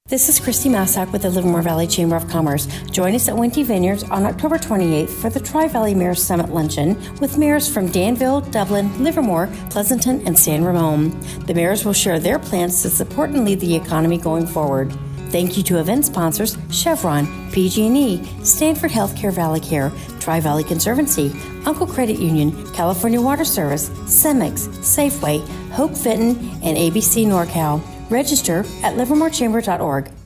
This is Christy Massack with the Livermore Valley Chamber of Commerce. Join us at Winty Vineyards on October 28th for the Tri-Valley Mayors Summit Luncheon with mayors from Danville, Dublin, Livermore, Pleasanton, and San Ramon. The mayors will share their plans to support and lead the economy going forward. Thank you to event sponsors Chevron, PG&E, Stanford Healthcare Valley Care, Tri-Valley Conservancy, Uncle Credit Union, California Water Service, Cemex, Safeway, Hope Fenton, and ABC NorCal. Register at livermorechamber.org.